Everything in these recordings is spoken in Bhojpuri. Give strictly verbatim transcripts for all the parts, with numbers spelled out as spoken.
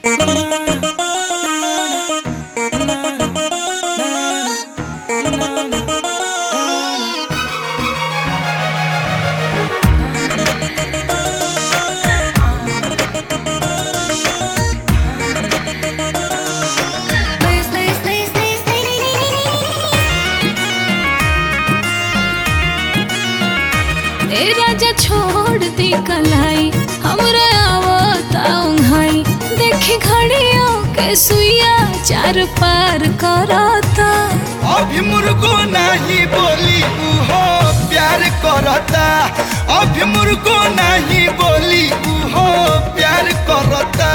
ए राजा छोड़ दी कलाई हमरे आवता उंघाई देखी घड़ियों के सुइया चार पार करता। अभी मुर्गो नहीं बोली उहो प्यार करता। अभी मुर्गो नहीं बोली उहो प्यार करता।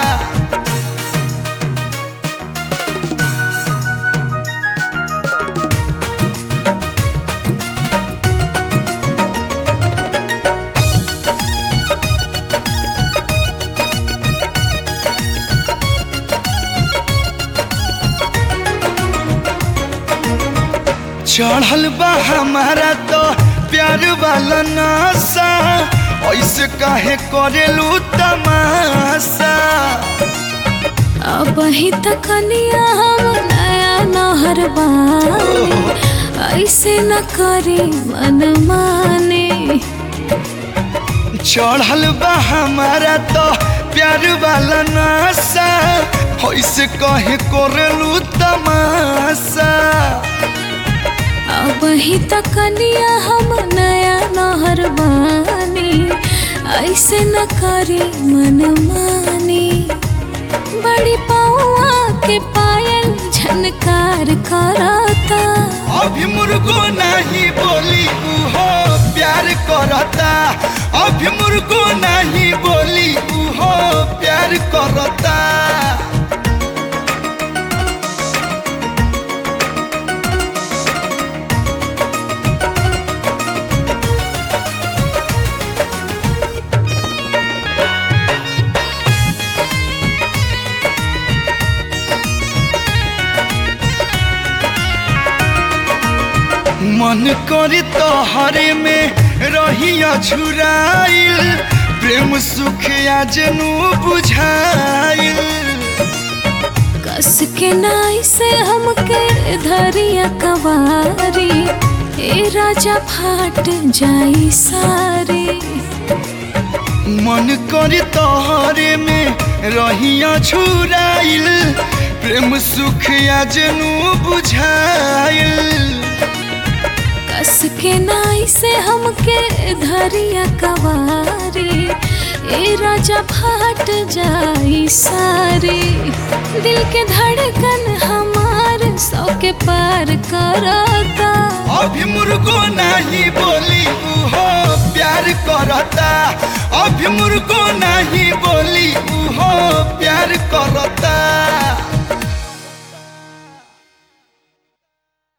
चढ़ल बा हमारा तो प्यार वाला नासा ऐसे काहे करेलू तमाशा। अब ही तक कनिया हम नया नहर बानी ऐसे न करी मन माने। चढ़ल बा हमारा तो प्यार वाला नासा ऐसे काहे करेलू तमाशा। अब ही तक कनिया हम नया नहर बानी ऐसे न करी मन मानी। बड़ी पौआ के पायल झनकार करता। अभी मुर्गो नहीं बोली उहो प्यार करता। अभी मुर्गो नहीं बोली उहो प्यार करता। मन करी तोहरे में रहिया झुराइल प्रेम सुख आजनू बुझाइल। कस के नाई से हमके धरिया कवारी ए राजा फाट जाई सारी। मन करी तोहरे में रहिया झुराइल प्रेम सुख आजनू बुझाइल। कस के नाई से हमके धरिया कवारी ए राजा फाट जाई सारी। दिल के धड़कन हमार सौ के पार करता। अभी मुर्गो नहीं बोली